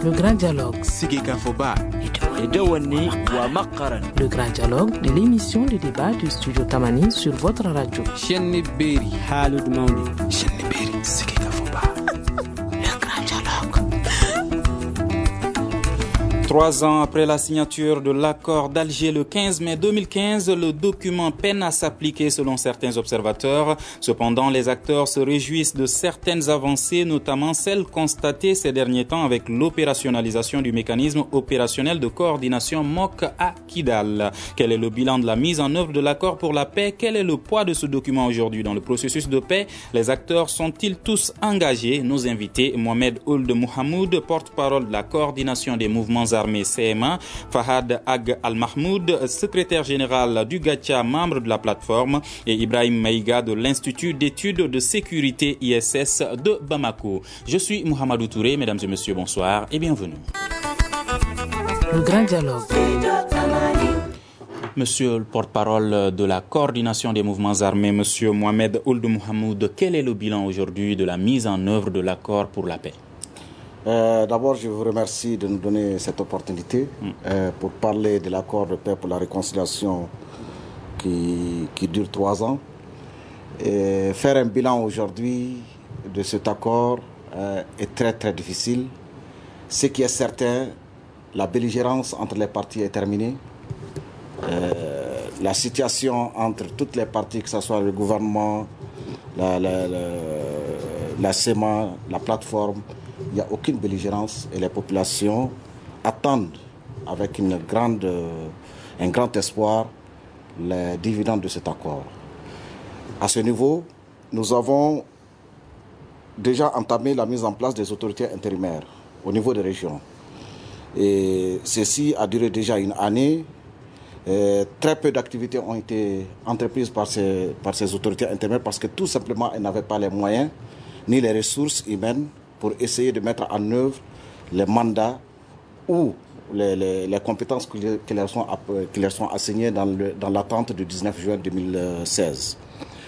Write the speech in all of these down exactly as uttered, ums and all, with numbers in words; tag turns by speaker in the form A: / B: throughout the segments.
A: Le grand dialogue. Le grand dialogue de l'émission de débat du studio Tamani sur votre radio. Le grand dialogue.
B: Trois ans après la signature de l'accord d'Alger le quinze mai deux mille quinze, le document peine à s'appliquer selon certains observateurs. Cependant, les acteurs se réjouissent de certaines avancées, notamment celles constatées ces derniers temps avec l'opérationnalisation du mécanisme opérationnel de coordination M O C à Kidal. Quel est le bilan de la mise en œuvre de l'accord pour la paix? Quel est le poids de ce document aujourd'hui dans le processus de paix? Les acteurs sont-ils tous engagés? Nos invités, Mohamed Ould Mohamoud, porte-parole de la coordination des mouvements armés C M A, Fahad Ag Al-Mahmoud, secrétaire général du Gacha, membre de la plateforme, et Ibrahim Maïga de l'Institut d'études de sécurité I S S de Bamako. Je suis Mohamedou Touré, mesdames et messieurs, bonsoir et bienvenue.
A: Le grand dialogue.
B: Monsieur le porte-parole de la coordination des mouvements armés, monsieur Mohamed Ould Mohamoud, quel est le bilan aujourd'hui de la mise en œuvre de l'accord pour la paix?
C: Euh, D'abord, je vous remercie de nous donner cette opportunité mm. euh, pour parler de l'accord de paix pour la réconciliation qui, qui dure trois ans. Et faire un bilan aujourd'hui de cet accord euh, est très très difficile. Ce qui est certain, la belligérance entre les parties est terminée. Euh, la situation entre toutes les parties, que ce soit le gouvernement, la, la, la, la C E M A, la plateforme, il n'y a aucune belligérance et les populations attendent avec une grande, un grand espoir les dividendes de cet accord. À ce niveau, nous avons déjà entamé la mise en place des autorités intérimaires au niveau des régions. Et ceci a duré déjà une année. Et très peu d'activités ont été entreprises par ces, par ces autorités intérimaires parce que tout simplement elles n'avaient pas les moyens ni les ressources humaines pour essayer de mettre en œuvre les mandats ou les, les, les compétences qui, qui, leur sont, qui leur sont assignées dans, le, dans l'attente du dix-neuf juin deux mille seize.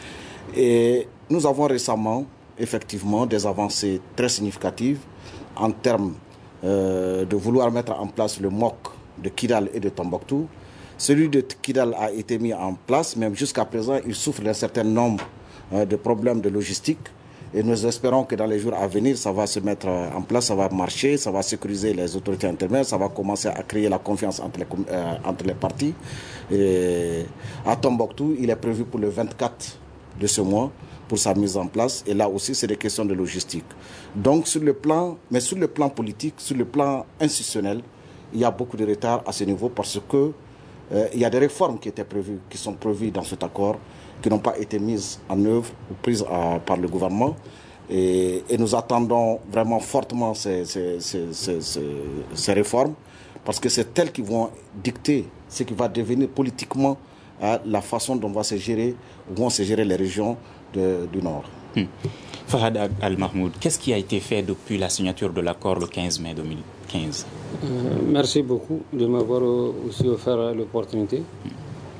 C: Et nous avons récemment, effectivement, des avancées très significatives en termes euh, de vouloir mettre en place le M O C de Kidal et de Tombouctou. Celui de Kidal a été mis en place, même jusqu'à présent, il souffre d'un certain nombre euh, de problèmes de logistique. Et nous espérons que dans les jours à venir, ça va se mettre en place, ça va marcher, ça va sécuriser les autorités intermédiaires, ça va commencer à créer la confiance entre les, euh, entre les parties. Et à Tombouctou, il est prévu pour le vingt-quatre de ce mois pour sa mise en place. Et là aussi, c'est des questions de logistique. Donc, sur le plan, mais sur le plan politique, sur le plan institutionnel, il y a beaucoup de retard à ce niveau parce que euh, il y a des réformes qui étaient prévues, qui sont prévues dans cet accord, qui n'ont pas été mises en œuvre ou prises à, par le gouvernement. Et, et nous attendons vraiment fortement ces, ces, ces, ces, ces, ces réformes parce que c'est elles qui vont dicter ce qui va devenir politiquement hein, la façon dont va se gérer, vont se gérer les régions de, du Nord.
B: Hmm. Fahad Al-Mahmoud, qu'est-ce qui a été fait depuis la signature de l'accord le quinze mai deux mille quinze?
D: euh, Merci beaucoup de m'avoir aussi offert l'opportunité. Hmm.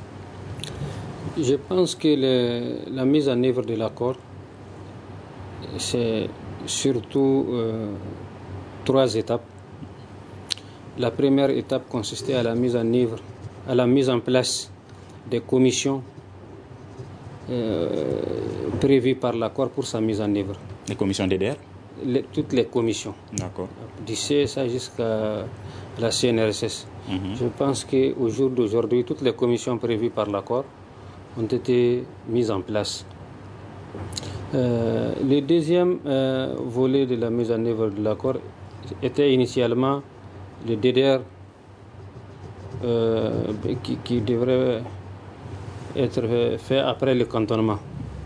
D: Je pense que le, la mise en œuvre de l'accord, c'est surtout euh, trois étapes. La première étape consistait à la mise en œuvre, à la mise en place des commissions euh, prévues par l'accord pour sa mise en œuvre.
B: Les commissions D D R?
D: les, Toutes les commissions.
B: D'accord.
D: Du C S A jusqu'à la C N R S S. Mm-hmm. Je pense qu'au jour d'aujourd'hui, toutes les commissions prévues par l'accord ont été mises en place. Euh, le deuxième euh, volet de la mise en œuvre de l'accord était initialement le D D R euh, qui, qui devrait être fait après le cantonnement.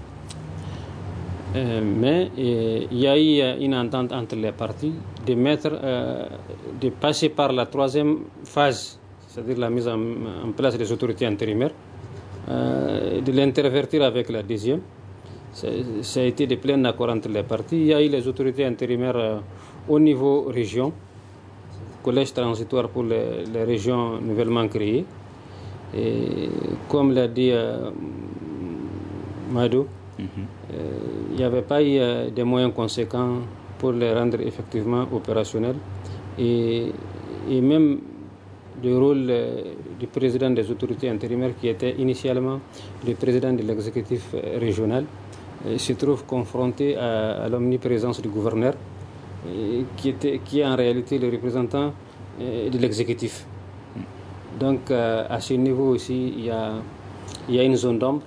D: Euh, mais euh, il y a eu une entente entre les parties de, mettre, euh, de passer par la troisième phase, c'est-à-dire la mise en, en place des autorités intérimaires, Euh, de l'intervertir avec la deuxième. Ça, ça a été de plein accord entre les parties. Il y a eu les autorités intérimaires euh, au niveau région, collège transitoire pour les, les régions nouvellement créées. Et comme l'a dit euh, Mado, mm-hmm. euh, il n'y avait pas eu euh, des moyens conséquents pour les rendre effectivement opérationnels. et, et même le rôle euh, du président des autorités intérimaires qui était initialement le président de l'exécutif euh, régional euh, se trouve confronté à, à l'omniprésence du gouverneur euh, qui, était, qui est en réalité le représentant euh, de l'exécutif. Donc euh, à ce niveau aussi il y a, il y a une zone d'ombre.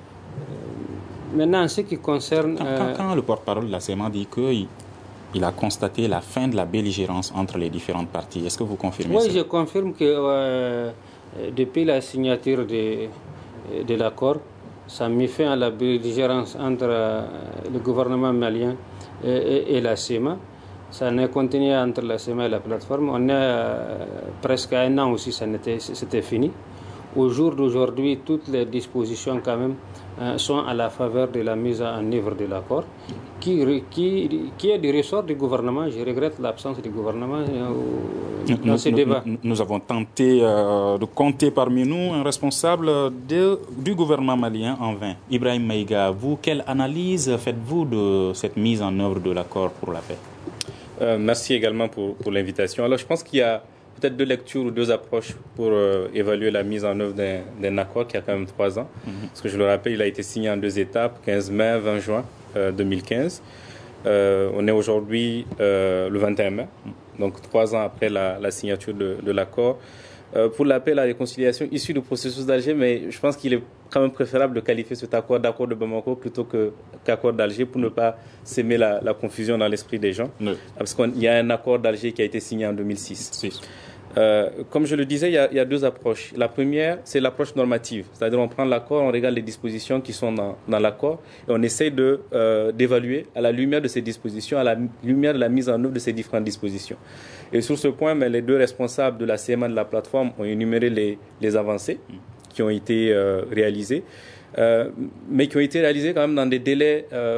D: Euh, maintenant en ce qui concerne...
B: Quand, quand, quand le porte-parole de la S E M A dit qu'il il a constaté la fin de la belligérance entre les différentes parties. Est-ce que vous confirmez
D: oui,
B: ça?
D: Oui, je confirme que euh, depuis la signature de, de l'accord, ça a mis fin à la belligérance entre euh, le gouvernement malien et, et, et la S E M A. Ça n'est continué entre la S E M A et la plateforme. On est euh, presque à un an aussi, ça c'était fini. Au jour d'aujourd'hui, toutes les dispositions quand même euh, sont à la faveur de la mise en œuvre de l'accord, qui, qui, qui est du ressort du gouvernement. Je regrette l'absence du gouvernement euh, dans
B: nous,
D: ce
B: nous,
D: débat.
B: Nous, nous avons tenté euh, de compter parmi nous un responsable de, du gouvernement malien en vain. Ibrahim Maïga, vous, quelle analyse faites-vous de cette mise en œuvre de l'accord pour la paix?
E: euh, Merci également pour, pour l'invitation. Alors, je pense qu'il y a peut-être deux lectures ou deux approches pour euh, évaluer la mise en œuvre d'un accord qui a quand même trois ans. Mm-hmm. Parce que je le rappelle, il a été signé en deux étapes, quinze mai, vingt juin euh, deux mille quinze. Euh, on est aujourd'hui euh, le vingt et un mai, donc trois ans après la, la signature de, de l'accord. Euh, pour l'appel à la réconciliation issu du processus d'Alger, mais je pense qu'il est quand même préférable de qualifier cet accord d'accord de Bamako plutôt que, qu'accord d'Alger pour ne pas s'aimer la, la confusion dans l'esprit des gens. Oui. Parce qu'il y a un accord d'Alger qui a été signé en deux mille six. Si. Euh, comme je le disais, il y, a, il y a deux approches. La première, c'est l'approche normative. C'est-à-dire on prend l'accord, on regarde les dispositions qui sont dans, dans l'accord et on essaie de, euh, d'évaluer à la lumière de ces dispositions, à la lumière de la mise en œuvre de ces différentes dispositions. Et sur ce point, mais les deux responsables de la C M A de la plateforme ont énuméré les, les avancées qui ont été euh, réalisées, euh, mais qui ont été réalisées quand même dans des délais euh,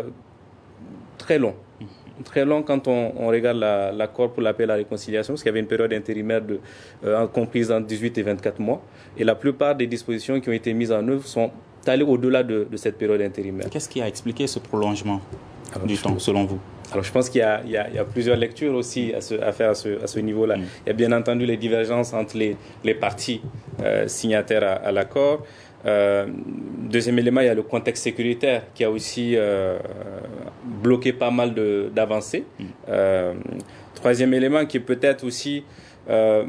E: très longs. Très long quand on, on regarde la, l'accord pour l'appel à la réconciliation, parce qu'il y avait une période intérimaire de, euh, comprise entre dix-huit et vingt-quatre mois. Et la plupart des dispositions qui ont été mises en œuvre sont allées au-delà de, de cette période intérimaire.
B: Qu'est-ce qui a expliqué ce prolongement Alors, du temps,
E: je,
B: selon vous?
E: Alors, je pense qu'il y a, il y a, il y a plusieurs lectures aussi à, ce, à faire à ce, à ce niveau-là. Mmh. Il y a bien entendu les divergences entre les, les parties euh, signataires à, à l'accord. Euh, deuxième élément, il y a le contexte sécuritaire qui a aussi euh, bloqué pas mal de, d'avancées. Mmh. Euh, troisième élément qui est peut-être aussi euh,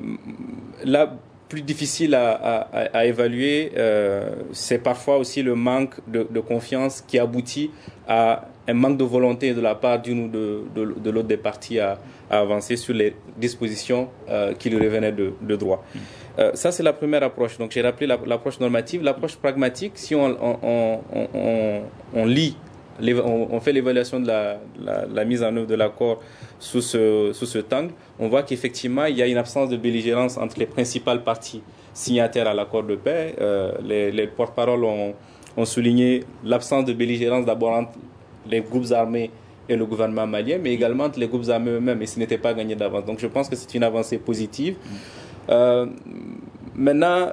E: là plus difficile à, à, à évaluer, euh, c'est parfois aussi le manque de, de confiance qui aboutit à un manque de volonté de la part d'une ou de, de, de l'autre des parties à, à avancer sur les dispositions euh, qui lui revenaient de, de droit. Mmh. Euh, ça, c'est la première approche. Donc, j'ai rappelé la, l'approche normative. L'approche pragmatique, si on, on, on, on, on lit, on, on fait l'évaluation de la, la, la mise en œuvre de l'accord sous ce, sous ce angle, on voit qu'effectivement, il y a une absence de belligérance entre les principales parties signataires à l'accord de paix. Euh, les, les porte-paroles ont, ont souligné l'absence de belligérance d'abord entre les groupes armés et le gouvernement malien, mais également entre les groupes armés eux-mêmes, et ce n'était pas gagné d'avance. Donc, je pense que c'est une avancée positive. Euh, maintenant,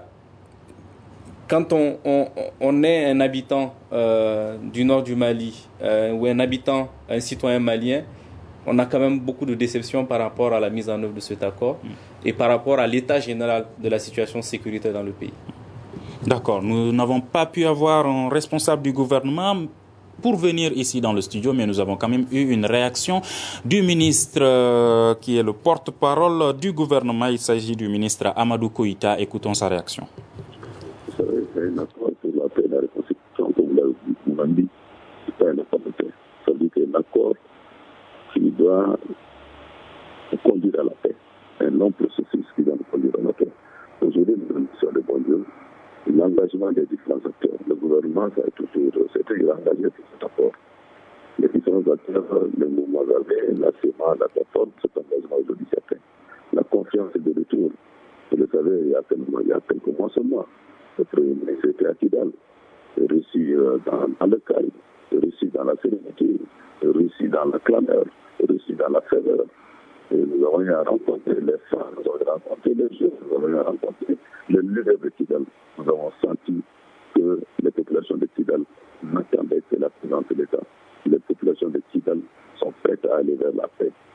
E: quand on, on, on est un habitant euh, du nord du Mali euh, ou un habitant, un citoyen malien, on a quand même beaucoup de déceptions par rapport à la mise en œuvre de cet accord mmh. et par rapport à l'état général de la situation sécuritaire dans le pays.
B: D'accord. Nous n'avons pas pu avoir un responsable du gouvernement pour venir ici dans le studio, mais nous avons quand même eu une réaction du ministre euh, qui est le porte-parole du gouvernement. Il s'agit du ministre Amadou Koïta. Écoutons sa réaction.
F: C'est un accord sur la paix et la réconciliation, comme vous l'avez dit, c'est pas un accord de paix. Ça veut dire que c'est un accord qui doit conduire à la paix. Un long processus qui doit nous conduire à la paix. Aujourd'hui, nous sommes sur le bon Dieu. L'engagement des différents acteurs. Le gouvernement, ça a toujours été engagé sur cet accord. Les différents acteurs, les mouvements armés, la C M A, la plateforme, cet engagement aujourd'hui certain. La confiance est de retour. Vous le savez, il y a quelques mois, il y a quelques mois seulement, le Premier ministre était à Kidal, réussi dans, dans le calme, réussi dans la sérénité, réussi dans la clameur, réussi dans la ferveur. Et nous avons eu à rencontrer les femmes, nous avons eu à rencontrer les jeunes, nous avons eu à rencontrer les leaders de Kidal. Nous avons senti que les populations de Kidal n'attendaient que la présence de l'État. Les populations de Kidal sont prêtes à aller vers la paix, à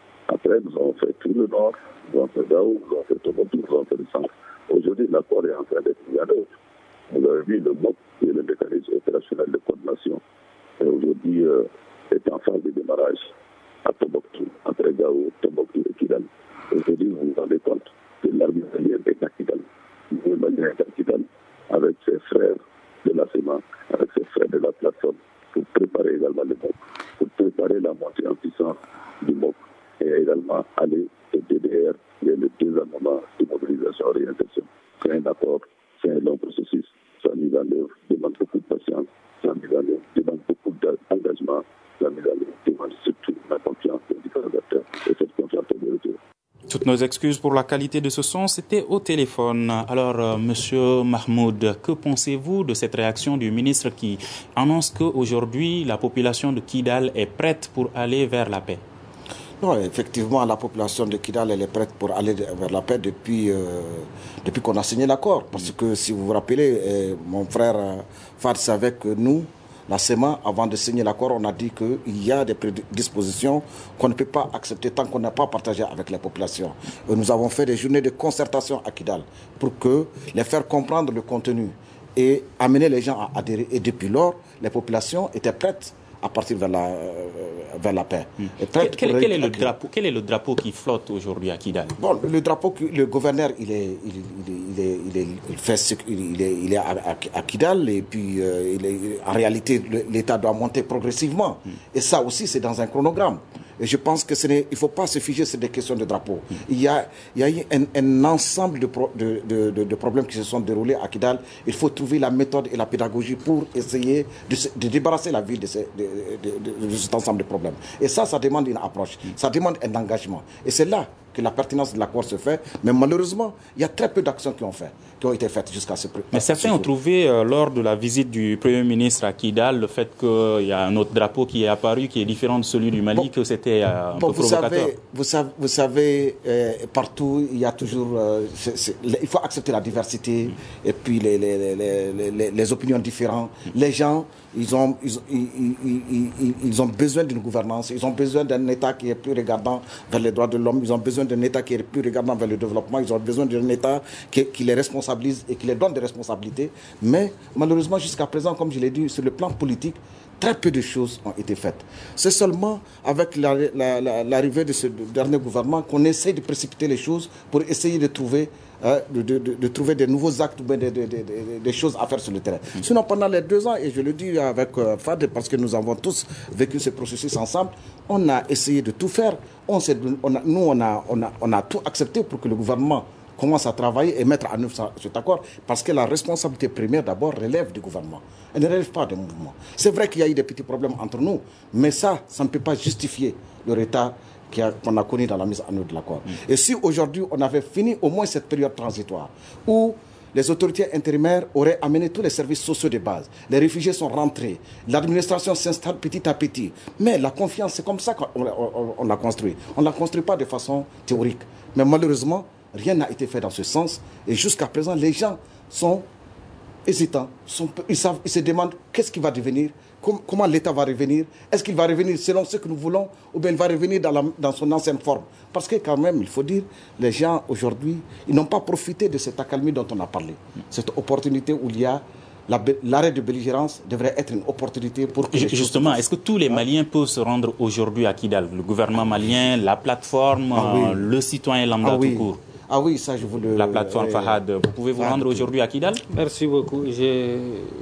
F: Après, nous avons fait tout le nord, nous avons fait Gao, nous avons fait Tombouctou, nous avons fait le centre. Aujourd'hui, l'accord est en train d'être mis en œuvre. Vous avez vu le M O C, qui est le mécanisme opérationnel de coordination, et aujourd'hui euh, est en phase de démarrage à Tombouctou, entre Gao, Tombouctou et Kidal. Aujourd'hui, vous vous rendez compte que l'armée malienne est à Kidal. L'armée malienne est à Kidal avec ses frères de la C E M A, avec ses frères de la plateforme, pour préparer également le M O C, pour préparer la montée en puissance du M O C, et également aller au D D R, qui est le désarmement de mobilisation et orientation. C'est un accord, c'est un long processus. Sa mise en œuvre demande beaucoup de patience, sa mise en œuvre demande beaucoup d'engagement, sa mise en œuvre demande surtout la confiance des différents acteurs, et cette confiance est de retour.
B: Toutes nos excuses pour la qualité de ce son, c'était au téléphone. Alors, euh, Monsieur Mahmoud, que pensez-vous de cette réaction du ministre qui annonce qu'aujourd'hui, la population de Kidal est prête pour aller vers la paix?
C: Non, effectivement, la population de Kidal, elle est prête pour aller vers la paix depuis, euh, depuis qu'on a signé l'accord. Parce que, si vous vous rappelez, eh, mon frère euh, Fad savait que nous, la C E M A, avant de signer l'accord, on a dit qu'il y a des prédispositions qu'on ne peut pas accepter tant qu'on n'a pas partagé avec les populations. Et nous avons fait des journées de concertation à Kidal pour que les faire comprendre le contenu et amener les gens à adhérer. Et depuis lors, les populations étaient prêtes à partir vers la, euh, vers la paix.
B: Hum. Quel, quel, quel, est le drapeau, quel est le drapeau qui flotte aujourd'hui à Kidal?
C: Bon, le drapeau, le gouverneur, il est, il, il, il est, il est, il fait, il est, il est à, à, à Kidal, et puis euh, il est, en réalité, l'État doit monter progressivement. Hum. Et ça aussi, c'est dans un chronogramme. Et je pense qu'il ne faut pas se figer sur des questions de drapeau. Hum. Il y a, il y a eu un, un ensemble de, pro, de, de, de, de problèmes qui se sont déroulés à Kidal. Il faut trouver la méthode et la pédagogie pour essayer de, de débarrasser la ville de, ces, de, de, de, de cet ensemble de problèmes. Et ça, ça demande une approche, hum. ça demande un engagement. Et c'est là que la pertinence de l'accord se fait. Mais malheureusement, il y a très peu d'actions qui ont, fait, qui ont été faites jusqu'à ce point.
B: Mais certains ont trouvé, euh, lors de la visite du Premier ministre à Kidal, le fait qu'il y a un autre drapeau qui est apparu, qui est différent de celui du Mali, bon, que c'était euh, un bon, peu
C: vous
B: provocateur.
C: Savez, vous savez, vous savez euh, partout, il y a toujours... Euh, c'est, c'est, il faut accepter la diversité, mmh. et puis les, les, les, les, les opinions différentes. Mmh. Les gens, ils ont, ils, ils, ils, ils, ils ont besoin d'une gouvernance, ils ont besoin d'un État qui est plus regardant vers les droits de l'homme, ils ont besoin d'un État qui est plus regardant vers le développement, ils ont besoin d'un État qui, qui les responsabilise et qui les donne des responsabilités. Mais malheureusement, jusqu'à présent, comme je l'ai dit, sur le plan politique, très peu de choses ont été faites. C'est seulement avec la, la, la, l'arrivée de ce dernier gouvernement qu'on essaie de précipiter les choses pour essayer de trouver, euh, de, de, de, de trouver des nouveaux actes ou des de, de, de, de choses à faire sur le terrain. Mmh. Sinon, pendant les deux ans, et je le dis avec euh, Fad, parce que nous avons tous vécu ce processus ensemble, on a essayé de tout faire. On s'est, on a, nous, on a, on, a, on a tout accepté pour que le gouvernement commence à travailler et mettre en œuvre cet accord, parce que la responsabilité première d'abord relève du gouvernement. Elle ne relève pas du mouvement. C'est vrai qu'il y a eu des petits problèmes entre nous, mais ça, ça ne peut pas justifier le retard qu'on a connu dans la mise en œuvre de l'accord. Mmh. Et si aujourd'hui on avait fini au moins cette période transitoire, où les autorités intérimaires auraient amené tous les services sociaux de base, les réfugiés sont rentrés, l'administration s'installe petit à petit, mais la confiance, c'est comme ça qu'on on, on, on l'a construit. On ne la construit pas de façon théorique. Mais malheureusement, rien n'a été fait dans ce sens. Et jusqu'à présent, les gens sont hésitants. Sont, ils, savent, ils se demandent qu'est-ce qui va devenir, com, comment l'État va revenir. Est-ce qu'il va revenir selon ce que nous voulons, ou bien il va revenir dans, la, dans son ancienne forme. Parce que quand même, il faut dire, les gens aujourd'hui, ils n'ont pas profité de cette accalmie dont on a parlé. Cette opportunité où il y a La, l'arrêt de belligérance devrait être une opportunité pour que...
B: Justement, est-ce que tous les Maliens peuvent se rendre aujourd'hui à Kidal? Le gouvernement malien, la plateforme, ah oui. le citoyen lambda
C: ah oui.
B: tout court.
C: Ah oui, ça je vous le...
B: La plateforme euh, Fahad, vous pouvez vous Fahad rendre aujourd'hui à Kidal?
D: Merci beaucoup. Je,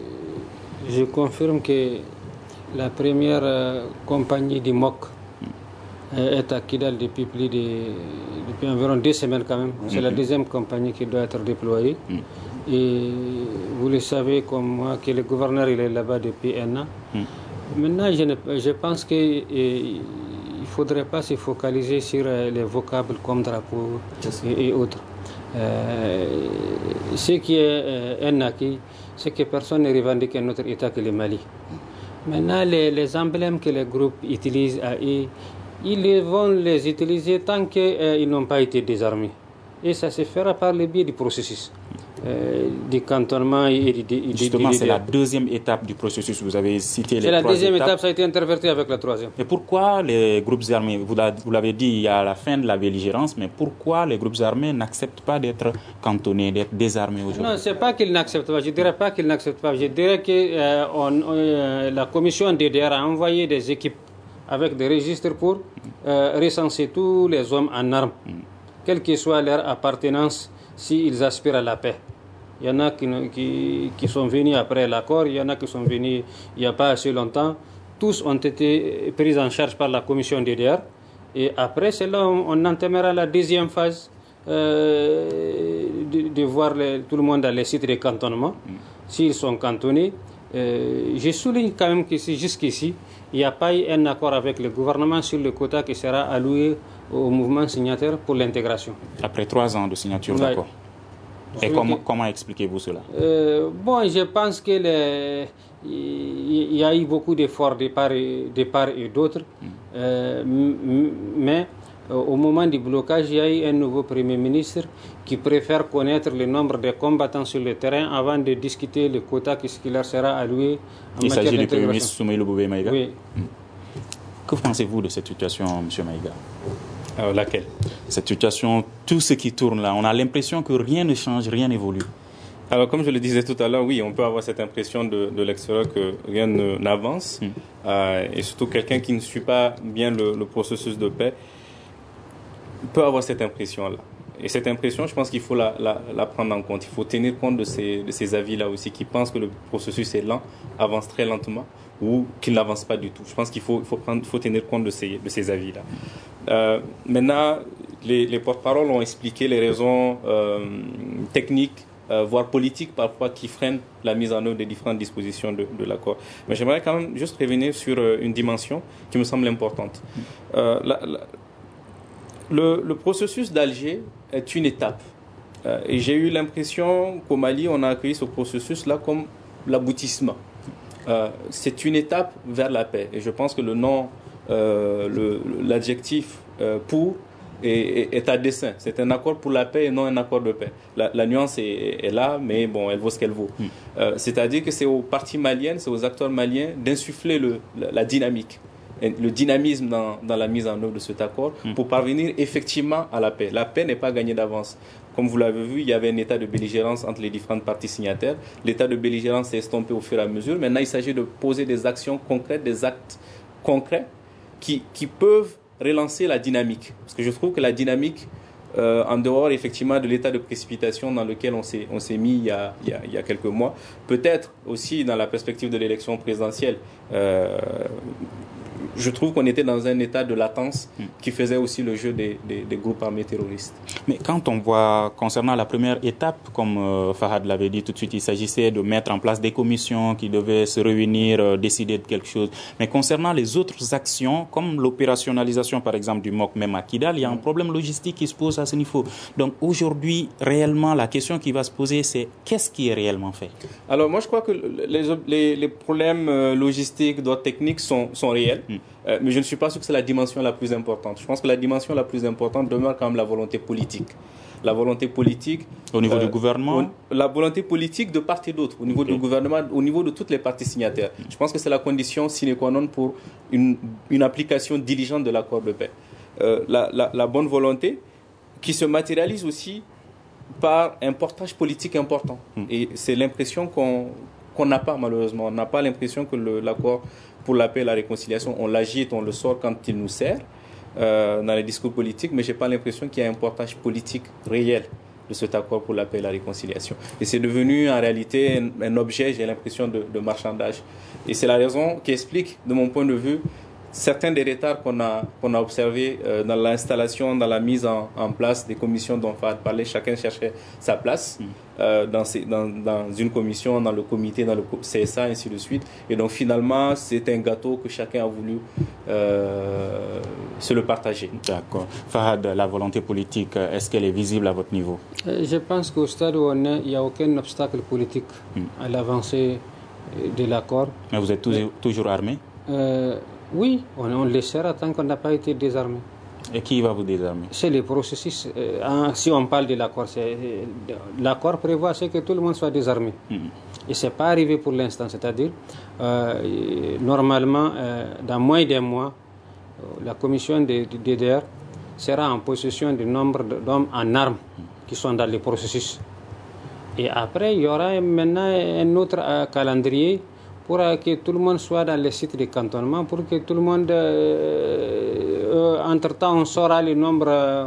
D: je confirme que la première euh, compagnie du M O C euh, est à Kidal depuis, plus de, depuis environ deux semaines quand même. C'est mm-hmm. la deuxième compagnie qui doit être déployée. Mm. Et vous le savez comme moi que le gouverneur il est là-bas depuis un an. Mm. Maintenant, je, ne, je pense qu'il ne faudrait pas se focaliser sur les vocables comme drapeau et, et autres. Euh, ce qui est euh, un acquis, c'est que personne ne revendique un autre État que le Mali. Maintenant, les, les emblèmes que les groupes utilisent à eux, ils vont les utiliser tant qu'ils euh, n'ont pas été désarmés. Et ça se fera par le biais du processus. euh, du cantonnement et du D D R.
B: Justement, c'est la deuxième étape du processus. Vous avez cité les
D: trois étapes. C'est la deuxième étape, ça a été interverti avec la troisième.
B: Et pourquoi les groupes armés, vous l'avez dit, il y a la fin de la belligérance, mais pourquoi les groupes armés n'acceptent pas d'être cantonnés, d'être désarmés aujourd'hui?
D: Non, ce n'est pas qu'ils n'acceptent pas. Je ne dirais pas qu'ils n'acceptent pas. Je dirais que euh, on, euh, la commission D D R a envoyé des équipes avec des registres pour euh, recenser tous les hommes en armes, mm. quelle que soit leur appartenance, s'ils aspirent à la paix. Il y en a qui, qui, qui sont venus après l'accord, il y en a qui sont venus il n'y a pas assez longtemps. Tous ont été pris en charge par la commission D D R. Et après, c'est là où on entamera la deuxième phase euh, de, de voir les, tout le monde dans les sites de cantonnement. Mm. S'ils sont cantonnés, euh, je souligne quand même que jusqu'ici, il n'y a pas eu un accord avec le gouvernement sur le quota qui sera alloué au mouvement signataire pour l'intégration.
B: Après trois ans de signature, ouais. D'accord. Et comment, comment expliquez-vous cela?
D: euh, Bon, je pense que les, il y a eu beaucoup d'efforts de part et, de part et d'autre, mm. euh, mais euh, au moment du blocage, il y a eu un nouveau Premier ministre qui préfère connaître le nombre de combattants sur le terrain avant de discuter le quota qui leur sera alloué en
B: il
D: matière d'intégration. Il
B: s'agit du Premier ministre Soumaïlou Boubé Maïga.
D: Oui.
B: Mm. Que pensez-vous de cette situation, M. Maïga?
E: Alors, laquelle?
B: Cette situation, tout ce qui tourne là, on a l'impression que rien ne change, rien n'évolue.
E: Alors, comme je le disais tout à l'heure, oui, on peut avoir cette impression de, de l'extérieur que rien n'avance. Mm. Euh, et surtout, quelqu'un qui ne suit pas bien le, le processus de paix peut avoir cette impression-là. Et cette impression, je pense qu'il faut la, la, la prendre en compte. Il faut tenir compte de ces, de ces avis-là aussi, qui pensent que le processus est lent, avance très lentement, ou qu'il n'avance pas du tout. Je pense qu'il faut, il faut, prendre, faut tenir compte de ces, de ces avis-là. Euh, maintenant, les, les porte-paroles ont expliqué les raisons euh, techniques, euh, voire politiques parfois, qui freinent la mise en œuvre des différentes dispositions de, de l'accord. Mais j'aimerais quand même juste revenir sur euh, une dimension qui me semble importante. Euh, la, la, le, le processus d'Alger est une étape. Euh, et j'ai eu l'impression qu'au Mali, on a accueilli ce processus-là comme l'aboutissement. Euh, c'est une étape vers la paix. Et je pense que le nom, euh, le, l'adjectif euh, pour est, est, est à dessein. C'est un accord pour la paix et non un accord de paix. La, la nuance est, est là, mais bon, elle vaut ce qu'elle vaut. Mm. Euh, c'est-à-dire que c'est aux parties maliennes, c'est aux acteurs maliens d'insuffler le, la, la dynamique, le dynamisme dans, dans la mise en œuvre de cet accord mm. pour parvenir effectivement à la paix. La paix n'est pas gagnée d'avance. Comme vous l'avez vu, il y avait un état de belligérance entre les différentes parties signataires. L'état de belligérance s'est estompé au fur et à mesure. Maintenant, il s'agit de poser des actions concrètes, des actes concrets qui, qui peuvent relancer la dynamique. Parce que je trouve que la dynamique, euh, en dehors effectivement de l'état de précipitation dans lequel on s'est, on s'est mis il y, a, il, y a, il y a quelques mois, peut-être aussi dans la perspective de l'élection présidentielle, euh, je trouve qu'on était dans un état de latence qui faisait aussi le jeu des, des, des groupes armés terroristes.
B: Mais quand on voit, concernant la première étape, comme euh, Fahad l'avait dit tout de suite, il s'agissait de mettre en place des commissions qui devaient se réunir, euh, décider de quelque chose. Mais concernant les autres actions, comme l'opérationnalisation par exemple du M O C même à Kidal, il y a un problème logistique qui se pose à ce niveau. Donc aujourd'hui, réellement, la question qui va se poser, c'est qu'est-ce qui est réellement fait?
E: Alors moi je crois que les, les, les problèmes logistiques, d'ordre technique sont, sont réels. Mm. Euh, mais je ne suis pas sûr que c'est la dimension la plus importante. Je pense que la dimension la plus importante demeure quand même la volonté politique. La volonté politique...
B: Au niveau euh, du gouvernement
E: au, La volonté politique de part et d'autre, au niveau okay. du gouvernement, au niveau de toutes les parties signataires. Je pense que c'est la condition sine qua non pour une, une application diligente de l'accord de paix. Euh, la, la, la bonne volonté qui se matérialise aussi par un portage politique important. Mm. Et c'est l'impression qu'on qu'on n'a pas malheureusement. On n'a pas l'impression que le, l'accord pour la paix et la réconciliation, on l'agite, on le sort quand il nous sert euh, dans les discours politiques, mais je n'ai pas l'impression qu'il y a un portage politique réel de cet accord pour la paix et la réconciliation. Et c'est devenu en réalité un, un objet, j'ai l'impression, de, de marchandage. Et c'est la raison qui explique, de mon point de vue, certains des retards qu'on a, qu'on a observés euh, dans l'installation, dans la mise en, en place des commissions dont Fahad parlait. Chacun cherchait sa place mmh. euh, dans, ces, dans, dans une commission, dans le comité, dans le C S A, ainsi de suite. Et donc finalement, c'est un gâteau que chacun a voulu euh, se le partager.
B: D'accord. Fahad, la volonté politique, est-ce qu'elle est visible à votre niveau?
D: Je pense qu'au stade où on est, il n'y a aucun obstacle politique mmh. à l'avancée de l'accord.
B: Mais vous êtes toujours, toujours armé?
D: euh, Oui, on, on le sera tant qu'on n'a pas été désarmé.
B: Et qui va vous désarmer?
D: C'est le processus. Euh, hein, si on parle de l'accord, l'accord prévoit que tout le monde soit désarmé. Mm. Et ce n'est pas arrivé pour l'instant. C'est-à-dire, euh, normalement, euh, dans moins d'un mois, euh, la commission de, de D D R sera en possession du nombre d'hommes en armes qui sont dans le processus. Et après, il y aura maintenant un autre euh, calendrier pour euh, que tout le monde soit dans les sites de cantonnement, pour que tout le monde, euh, euh, entre-temps, on saura le nombre euh,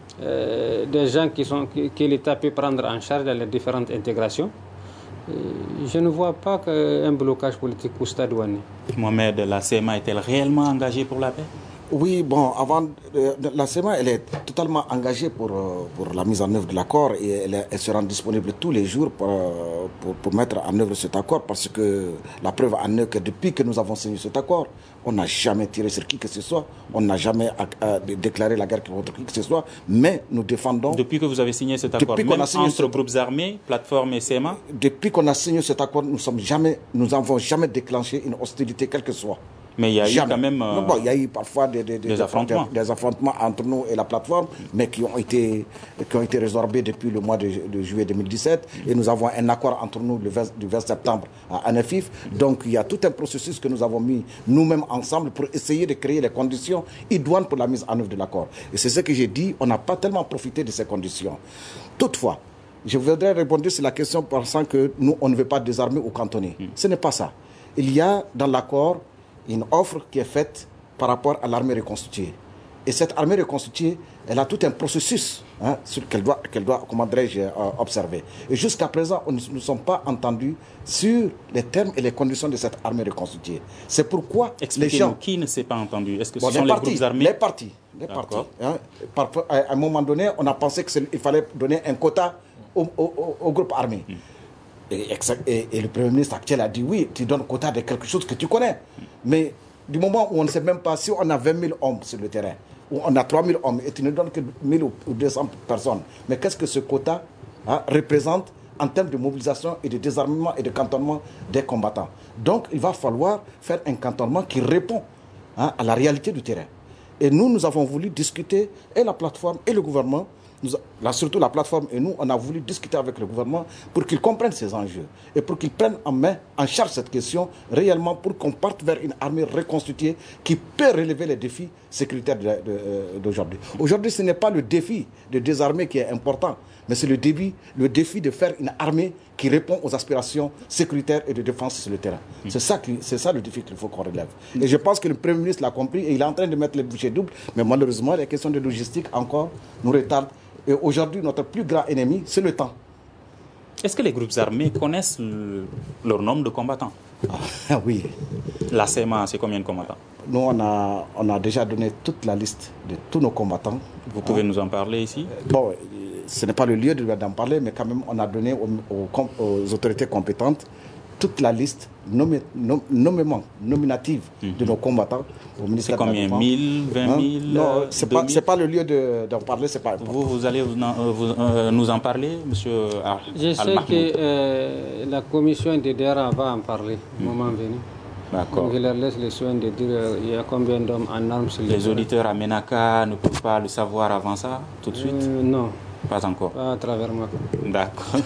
D: euh, de gens qui sont, que, que l'État peut prendre en charge dans les différentes intégrations. Et je ne vois pas qu'un blocage politique au stade où on est.
B: Mohamed, la C M A est-elle réellement engagée pour la paix?
C: Oui, bon, avant, euh, la C M A, elle est totalement engagée pour, euh, pour la mise en œuvre de l'accord et elle, elle se rend disponible tous les jours pour, euh, pour, pour mettre en œuvre cet accord parce que la preuve en est que depuis que nous avons signé cet accord, on n'a jamais tiré sur qui que ce soit, on n'a jamais euh, déclaré la guerre contre qui que ce soit, mais nous défendons...
B: Depuis que vous avez signé cet accord, même entre ce... groupes armés, plateforme et C M A?
C: Depuis qu'on a signé cet accord, nous sommes jamais, nous n'avons jamais déclenché une hostilité, quelle que soit.
B: Mais il y a
C: Jamais.
B: eu quand même... Euh,
C: non, bon, il y a eu parfois des, des, des,
B: des, affrontements.
C: Des, des affrontements entre nous et la plateforme, mais qui ont été, qui ont été résorbés depuis le mois de, de juillet deux mille dix-sept. Et nous avons un accord entre nous le vingt, du vingt septembre à Anafif. Donc il y a tout un processus que nous avons mis nous-mêmes ensemble pour essayer de créer les conditions idoines pour la mise en œuvre de l'accord. Et c'est ce que j'ai dit, on n'a pas tellement profité de ces conditions. Toutefois, je voudrais répondre sur la question pensant que nous, on ne veut pas désarmer ou cantonner. Mm. Ce n'est pas ça. Il y a dans l'accord une offre qui est faite par rapport à l'armée reconstituée. Et cette armée reconstituée, elle a tout un processus hein, qu'elle doit, qu'elle doit, comment dirais-je, euh, observer. Et jusqu'à présent, on ne nous sommes pas entendus sur les termes et les conditions de cette armée reconstituée. C'est pourquoi les gens...
B: Qui ne s'est pas entendu? Est-ce que ce
C: bon,
B: sont les,
C: les partis,
B: groupes armés?
C: Les partis. Les partis hein. Par, à un moment donné, on a pensé qu'il fallait donner un quota au, au, au groupe armé. Hmm. Et, et, et le Premier ministre actuel a dit oui, tu donnes quota de quelque chose que tu connais. Mais du moment où on ne sait même pas si on a vingt mille hommes sur le terrain, ou on a trois mille hommes et tu ne donnes que mille ou deux cents personnes, mais qu'est-ce que ce quota hein, représente en termes de mobilisation et de désarmement et de cantonnement des combattants? Donc il va falloir faire un cantonnement qui répond hein, à la réalité du terrain. Et nous, nous avons voulu discuter, et la plateforme et le gouvernement, nous, là, surtout la plateforme et nous, on a voulu discuter avec le gouvernement pour qu'il comprenne ces enjeux et pour qu'il prenne en main, en charge cette question réellement pour qu'on parte vers une armée reconstituée qui peut relever les défis sécuritaires d'aujourd'hui. Aujourd'hui, ce n'est pas le défi de désarmer qui est important, mais c'est le défi, le défi de faire une armée qui répond aux aspirations sécuritaires et de défense sur le terrain. Mmh. C'est ça, qui, c'est ça le défi qu'il faut qu'on relève. Mmh. Et je pense que le Premier ministre l'a compris et il est en train de mettre les bouchées doubles, mais malheureusement, les questions de logistique encore nous retardent. Et aujourd'hui, notre plus grand ennemi, c'est le temps.
B: Est-ce que les groupes armés connaissent le, leur nombre de combattants?
C: Ah oui.
B: La C M A, c'est combien de combattants?
C: Nous, on a, on a déjà donné toute la liste de tous nos combattants.
B: Vous pouvez hein? nous en parler ici?
C: Bon, ce n'est pas le lieu d'en parler, mais quand même, on a donné aux, aux, aux autorités compétentes toute la liste nommé, nom, nommément nominative mm-hmm. de nos combattants au ministère.
B: C'est combien? mille, vingt mille?
C: Hein? Non, ce n'est pas, pas le lieu d'en de, parler, c'est pas important.
B: Vous, vous allez vous, vous, euh, nous en parler, monsieur Al
D: Je sais Al que euh, la commission de D D R va en parler au mm-hmm. moment venu.
B: D'accord.
D: Donc je leur laisse le soin de dire euh, il y a combien d'hommes en armes sur
B: les auditeurs à Ménaka ne peuvent pas le savoir avant ça, tout de suite
D: euh, Non.
B: Pas encore.
D: Pas à travers moi.
B: D'accord.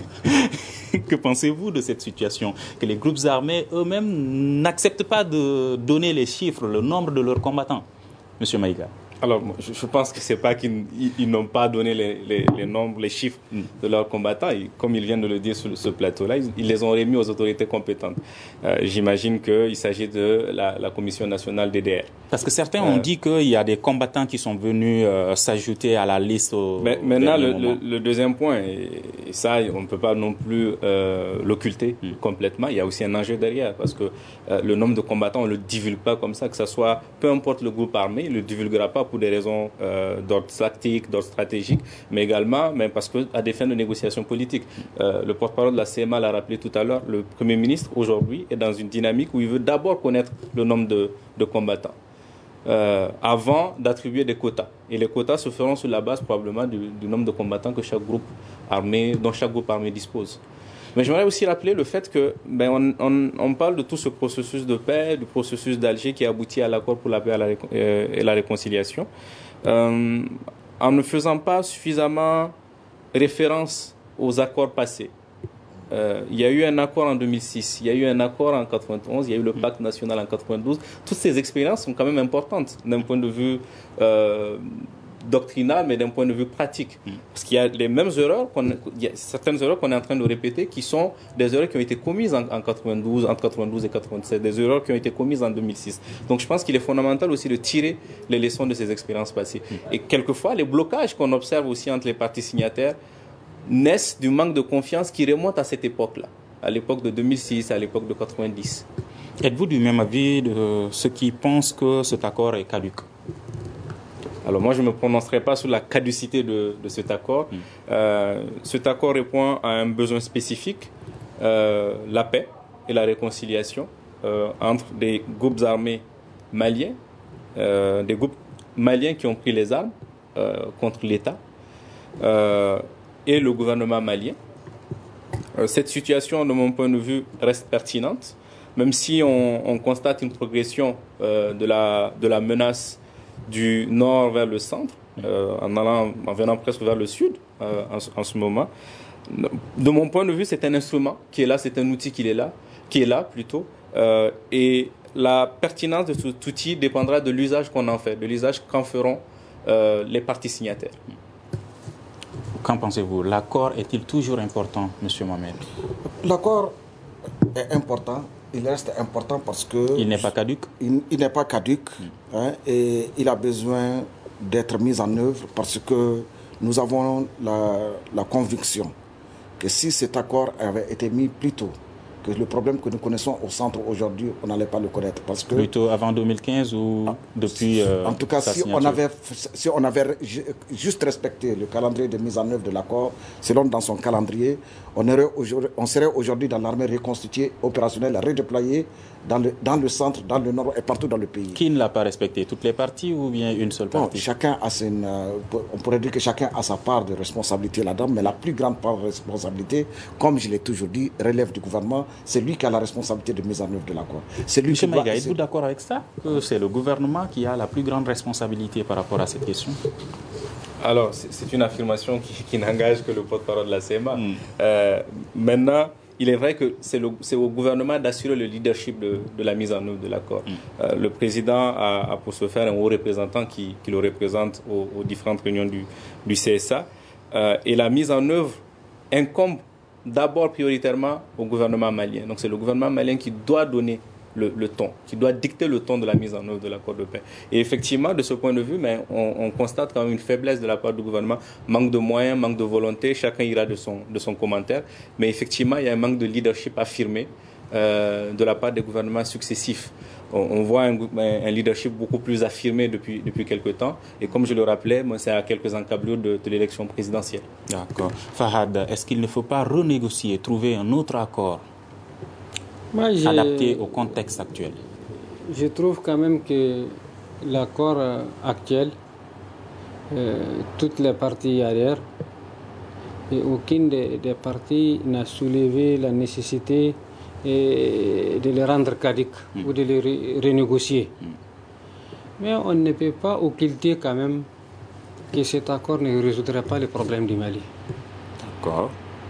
B: Que pensez-vous de cette situation? Que les groupes armés eux-mêmes n'acceptent pas de donner les chiffres, le nombre de leurs combattants? Monsieur Maïga.
E: Alors, je, je pense que ce n'est pas qu'ils ils n'ont pas donné les, les, les nombres, les chiffres mm. de leurs combattants. Et comme ils viennent de le dire sur ce plateau-là, ils, ils les ont remis aux autorités compétentes. Euh, J'imagine qu'il s'agit de la, la Commission nationale D D R.
B: Parce que certains euh, ont dit qu'il y a des combattants qui sont venus euh, s'ajouter à la liste. Au,
E: mais, maintenant, le, le, le deuxième point, et, et ça, on ne peut pas non plus euh, l'occulter mm. complètement. Il y a aussi un enjeu derrière, parce que euh, le nombre de combattants, on ne le divulgue pas comme ça, que ça soit, peu importe le groupe armé, il ne le divulguera pas pour des raisons euh, d'ordre tactique, d'ordre stratégique, mais également même parce que à des fins de négociation politique. Euh, le porte-parole de la C M A l'a rappelé tout à l'heure, le Premier ministre aujourd'hui est dans une dynamique où il veut d'abord connaître le nombre de, de combattants euh, avant d'attribuer des quotas. Et les quotas se feront sur la base probablement du, du nombre de combattants que chaque groupe armé, dont chaque groupe armé dispose. Mais j'aimerais aussi rappeler le fait que ben, on, on, on parle de tout ce processus de paix, du processus d'Alger qui aboutit à l'accord pour la paix et la, euh, et la réconciliation. euh, en ne faisant pas suffisamment référence aux accords passés. Euh, il y a eu un accord en deux mille six, il y a eu un accord en quatre-vingt-onze, il y a eu le pacte national en quatre-vingt-douze. Toutes ces expériences sont quand même importantes d'un point de vue euh, doctrinal, mais d'un point de vue pratique. Parce qu'il y a les mêmes erreurs, qu'on, il y a certaines erreurs qu'on est en train de répéter qui sont des erreurs qui ont été commises en, en quatre-vingt-douze, entre quatre-vingt-douze et quatre-vingt-sept, des erreurs qui ont été commises en deux mille six. Donc je pense qu'il est fondamental aussi de tirer les leçons de ces expériences passées. Et quelquefois, les blocages qu'on observe aussi entre les parties signataires naissent du manque de confiance qui remonte à cette époque-là, à l'époque de deux mille six, à l'époque de quatre-vingt-dix.
B: Êtes-vous du même avis de ceux qui pensent que cet accord est caduc?
E: Alors moi, je ne me prononcerai pas sur la caducité de, de cet accord. Mm. Euh, cet accord répond à un besoin spécifique, euh, la paix et la réconciliation euh, entre des groupes armés maliens, euh, des groupes maliens qui ont pris les armes euh, contre l'État, euh, et le gouvernement malien. Euh, cette situation, de mon point de vue, reste pertinente, même si on, on constate une progression euh, de, la, de la menace du nord vers le centre, euh, en, allant, en venant presque vers le sud euh, en, en ce moment. De mon point de vue, c'est un instrument qui est là, c'est un outil qui est là, qui est là plutôt, euh, et la pertinence de cet outil dépendra de l'usage qu'on en fait, de l'usage qu'en feront euh, les parties signataires.
B: Qu'en pensez-vous? L'accord est-il toujours important, M. Mohamed?
C: L'accord est important. Il reste important parce que...
B: Il n'est pas caduc?
C: Il, il n'est pas caduc. Mm. Hein, et il a besoin d'être mis en œuvre parce que nous avons la, la conviction que si cet accord avait été mis plus tôt, que le problème que nous connaissons au centre aujourd'hui, on n'allait pas le connaître. Parce que,
B: plutôt avant deux mille quinze ou ah, depuis euh,
C: en tout cas, si on, avait, si on avait juste respecté le calendrier de mise en œuvre de l'accord, selon dans son calendrier, on, aurait on serait aujourd'hui dans l'armée reconstituée, opérationnelle, redéployée dans le, dans le centre, dans le nord et partout dans le pays.
B: Qui ne l'a pas respecté? Toutes les parties ou bien une seule partie?
C: Bon, chacun a ses, on pourrait dire que chacun a sa part de responsabilité là-dedans, mais la plus grande part de responsabilité, comme je l'ai toujours dit, relève du gouvernement. C'est lui qui a la responsabilité de mise en œuvre de l'accord.
B: Monsieur Maïga, êtes-vous d'accord avec ça? Que c'est le gouvernement qui a la plus grande responsabilité par rapport à cette question?
E: Alors, c'est une affirmation qui, qui n'engage que le porte-parole de la C E M A. Mm. Euh, maintenant, il est vrai que c'est au gouvernement d'assurer le leadership de, de la mise en œuvre de l'accord. Mm. Euh, le président a, a pour ce faire un haut représentant qui, qui le représente aux, aux différentes réunions du, du C S A. Euh, et la mise en œuvre incombe d'abord prioritairement au gouvernement malien. Donc c'est le gouvernement malien qui doit donner le, le ton, qui doit dicter le ton de la mise en œuvre de l'accord de paix. Et effectivement, de ce point de vue, mais on, on constate quand même une faiblesse de la part du gouvernement, manque de moyens, manque de volonté, chacun ira de son, de son commentaire. Mais effectivement, il y a un manque de leadership affirmé euh, de la part des gouvernements successifs. On, on voit un, un leadership beaucoup plus affirmé depuis, depuis quelques temps. Et comme je le rappelais, c'est à quelques encablures de, de l'élection présidentielle.
B: D'accord. Fahad, est-ce qu'il ne faut pas renégocier, trouver un autre accord Moi, adapté au contexte actuel?
D: Je trouve quand même que l'accord actuel, euh, toutes les parties arrière, et aucune des, des parties n'a soulevé la nécessité et de les rendre caduques mm. ou de les re renégocier. Mm. Mais on ne peut pas occulter quand même que cet accord ne résoudra pas les problèmes du Mali.
B: D'accord.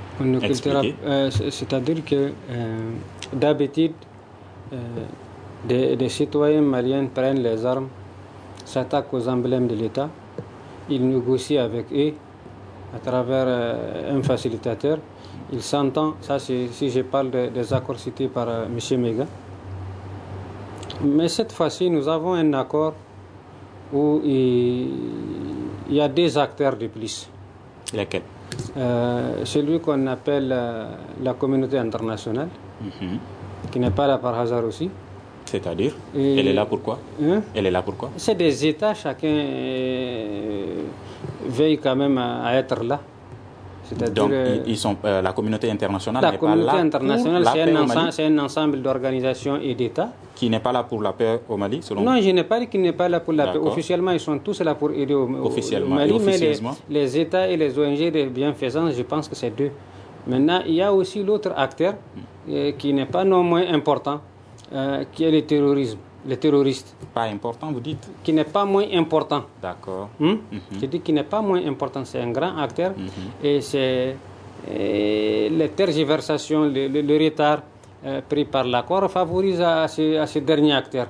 D: Euh, C'est-à-dire que euh, d'habitude, euh, des, des citoyens maliens prennent les armes, s'attaquent aux emblèmes de l'État, ils négocient avec eux à travers euh, un facilitateur. Il s'entend, ça c'est si je parle de, des accords cités par euh, M. Mega. Mais cette fois-ci, nous avons un accord où il, il y a deux acteurs de plus.
B: Lesquels?
D: euh, Celui qu'on appelle euh, la communauté internationale, mm-hmm. qui n'est pas là par hasard aussi.
B: C'est-à-dire? Elle est là pourquoi? Hein? Elle est là pourquoi?
D: C'est des États, chacun euh, veille quand même à, à être là.
B: Donc, euh, ils sont, euh, la communauté internationale
D: n'est
B: pas là.
D: La communauté internationale, c'est un, un ensemble d'organisations et d'États.
B: Qui n'est pas là pour la paix au Mali, selon
D: Non, vous? Je n'ai pas dit qu'il n'est pas là pour la paix. Officiellement, ils sont tous là pour aider au,
B: officiellement,
D: au Mali. Mais les,
B: officieusement.
D: les États et les O N G de bienfaisance, je pense que c'est deux. Maintenant, il y a aussi l'autre acteur, hmm. euh, qui n'est pas non moins important, euh, qui est le terrorisme. les terroristes.
B: Pas important, vous dites?
D: Qui n'est pas moins important.
B: D'accord.
D: Hmm? Mm-hmm. Je dis qu'il n'est pas moins important. C'est un grand acteur mm-hmm. et c'est et les tergiversations, le, le, le retard euh, pris par l'accord favorise à, à, ce, à ce dernier acteur.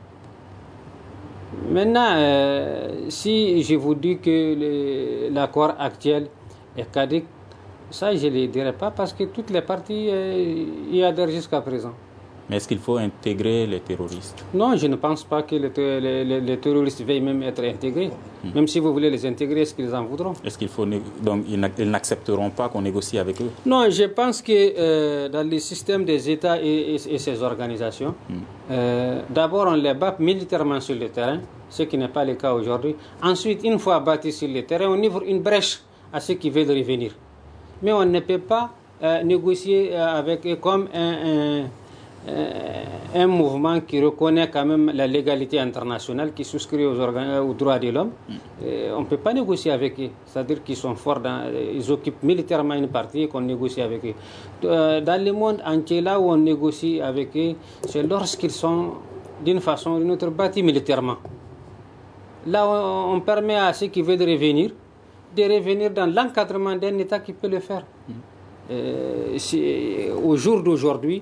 D: Mm. Maintenant, euh, si je vous dis que l'accord actuel est caduc, ça je ne le dirai pas parce que toutes les parties euh, y adhèrent jusqu'à présent.
B: Mais est-ce qu'il faut intégrer les terroristes?
D: Non, je ne pense pas que les, les, les, les terroristes veuillent même être intégrés. Mmh. Même si vous voulez les intégrer, est-ce qu'ils en voudront?
B: Est-ce qu'il faut né- donc ils n'accepteront pas qu'on négocie avec eux?
D: Non, je pense que euh, dans le système des États et, et, et ces organisations, mmh. euh, d'abord on les bat militairement sur le terrain, ce qui n'est pas le cas aujourd'hui. Ensuite, une fois battus sur le terrain, on ouvre une brèche à ceux qui veulent revenir. Mais on ne peut pas euh, négocier avec eux comme un... un un mouvement qui reconnaît quand même la légalité internationale, qui souscrit aux, organ- aux droits de l'homme. Mm. On ne peut pas négocier avec eux. C'est-à-dire qu'ils sont forts, dans, ils occupent militairement une partie et qu'on négocie avec eux. Dans le monde entier, là où on négocie avec eux, c'est lorsqu'ils sont d'une façon ou d'une autre bâtis militairement. Là, on, on permet à ceux qui veulent revenir de revenir dans l'encadrement d'un État qui peut le faire. Mm. Euh, au jour d'aujourd'hui,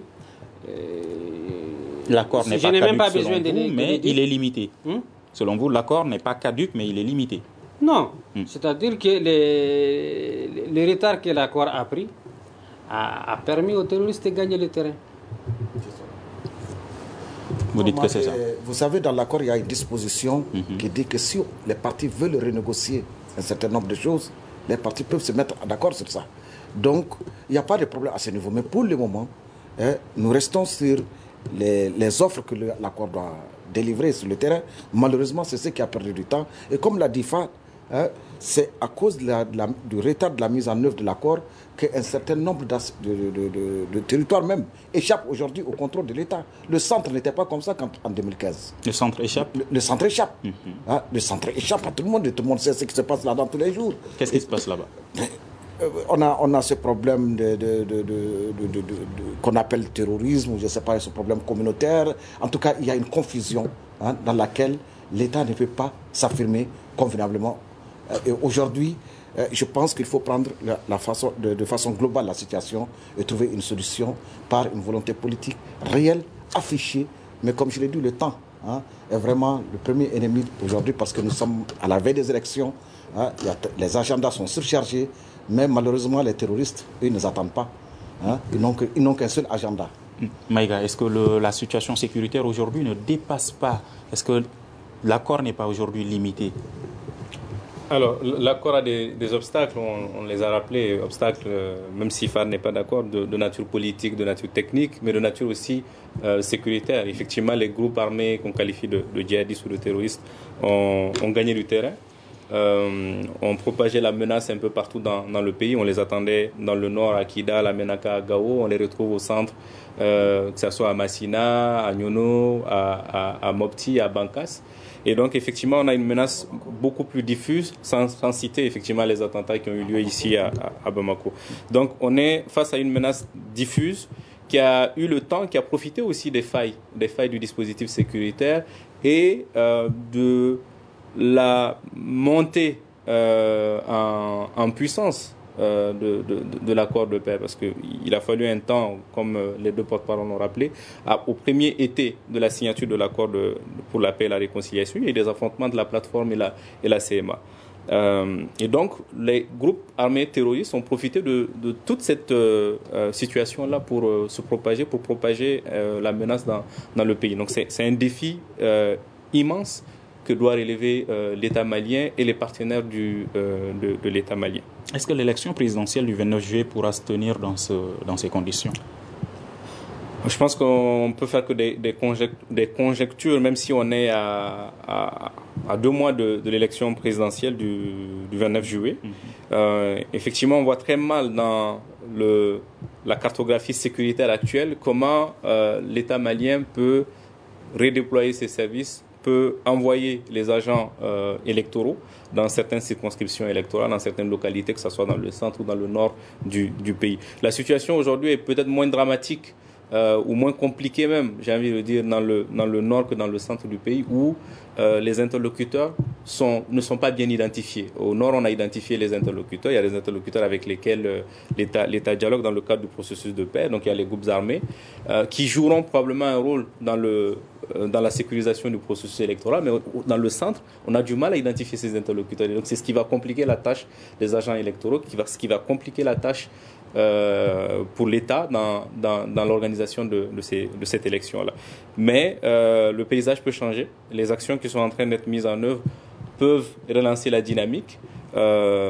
B: Euh, l'accord n'est
D: je
B: pas
D: n'ai
B: caduc
D: même pas
B: selon
D: besoin de,
B: vous,
D: de,
B: mais
D: de, de,
B: il est limité.
D: Hmm?
B: Selon vous, l'accord n'est pas caduc, mais il est limité.
D: Non, hmm. c'est-à-dire que les, les, le retard que l'accord a pris a, a permis aux terroristes de gagner le terrain.
B: Vous dites que c'est ça.
C: Vous savez, dans l'accord, il y a une disposition mm-hmm. qui dit que si les partis veulent renégocier un certain nombre de choses, les partis peuvent se mettre d'accord sur ça. Donc, il n'y a pas de problème à ce niveau. Mais pour le moment, hein, nous restons sur les, les offres que le, l'accord doit délivrer sur le terrain. Malheureusement, c'est ce qui a perdu du temps. Et comme l'a dit Fad, hein, c'est à cause de la, de la, du retard de la mise en œuvre de l'accord qu'un certain nombre de, de, de, de, de territoires même échappent aujourd'hui au contrôle de l'État. Le centre n'était pas comme ça quand, en deux mille quinze.
B: Le centre échappe
C: Le, le centre échappe. Mm-hmm. Hein, le centre échappe à tout le monde et tout le monde sait ce qui se passe là-dedans tous les jours.
B: Qu'est-ce qui et, se passe là-bas?
C: On a, on a ce problème de, de, de, de, de, de, de, de, qu'on appelle terrorisme, ou je ne sais pas, ce problème communautaire. En tout cas, il y a une confusion hein, dans laquelle l'État ne peut pas s'affirmer convenablement. Et aujourd'hui, je pense qu'il faut prendre la, la façon, de, de façon globale la situation et trouver une solution par une volonté politique réelle, affichée. Mais comme je l'ai dit, le temps hein, est vraiment le premier ennemi aujourd'hui parce que nous sommes à la veille des élections. Hein, il y a t- les agendas sont surchargés. Mais malheureusement, les terroristes, eux, ils ne nous attendent pas. Hein? Ils, n'ont que, ils n'ont qu'un seul agenda.
B: Maïga, est-ce que le, la situation sécuritaire aujourd'hui ne dépasse pas? Est-ce que l'accord n'est pas aujourd'hui limité?
E: Alors, l'accord a des, des obstacles, on, on les a rappelés, obstacles, euh, même si Fad n'est pas d'accord, de, de nature politique, de nature technique, mais de nature aussi euh, sécuritaire. Effectivement, les groupes armés qu'on qualifie de, de djihadistes ou de terroristes ont, ont gagné du terrain. Euh, on propageait la menace un peu partout dans, dans le pays. On les attendait dans le nord, à Kida, à Menaka, à Gao. On les retrouve au centre, euh, que ce soit à Massina, à Nyono, à, à, à Mopti, à Bankas. Et donc, effectivement, on a une menace beaucoup plus diffuse, sans, sans citer effectivement les attentats qui ont eu lieu ici à, à, à Bamako. Donc, on est face à une menace diffuse qui a eu le temps, qui a profité aussi des failles, des failles du dispositif sécuritaire et euh, de la montée euh, en, en puissance euh, de, de, de l'accord de paix, parce qu'il a fallu un temps, comme les deux porte-parole l'ont rappelé, à, au premier été de la signature de l'accord de, pour la paix et la réconciliation, il y a eu des affrontements de la plateforme et la, et la C M A. Euh, et donc, les groupes armés terroristes ont profité de, de toute cette euh, situation-là pour euh, se propager, pour propager euh, la menace dans, dans le pays. Donc, c'est, c'est un défi euh, immense que doit relever euh, l'État malien et les partenaires du, euh, de, de l'État malien.
B: Est-ce que l'élection présidentielle du vingt-neuf juillet pourra se tenir dans, ce, dans ces conditions?
E: Je pense qu'on peut faire que des, des, conject, des conjectures, même si on est à, à, à deux mois de, de l'élection présidentielle du, du vingt-neuf juillet. Mm-hmm. Euh, effectivement, on voit très mal dans le, la cartographie sécuritaire actuelle comment euh, l'État malien peut redéployer ses services, peut envoyer les agents euh, électoraux dans certaines circonscriptions électorales, dans certaines localités, que ce soit dans le centre ou dans le nord du, du pays. La situation aujourd'hui est peut-être moins dramatique euh, ou moins compliqué même, j'ai envie de dire, dans le, dans le nord que dans le centre du pays, où euh, les interlocuteurs sont, ne sont pas bien identifiés. Au nord, on a identifié les interlocuteurs. Il y a les interlocuteurs avec lesquels euh, l'État, l'État dialogue dans le cadre du processus de paix. Donc, il y a les groupes armés euh, qui joueront probablement un rôle dans, le, euh, dans la sécurisation du processus électoral. Mais dans le centre, on a du mal à identifier ces interlocuteurs. Et donc, c'est ce qui va compliquer la tâche des agents électoraux, qui va, ce qui va compliquer la tâche Euh, pour l'État dans, dans, dans l'organisation de, de, ces, de cette élection-là. Mais euh, le paysage peut changer. Les actions qui sont en train d'être mises en œuvre peuvent relancer la dynamique. Euh,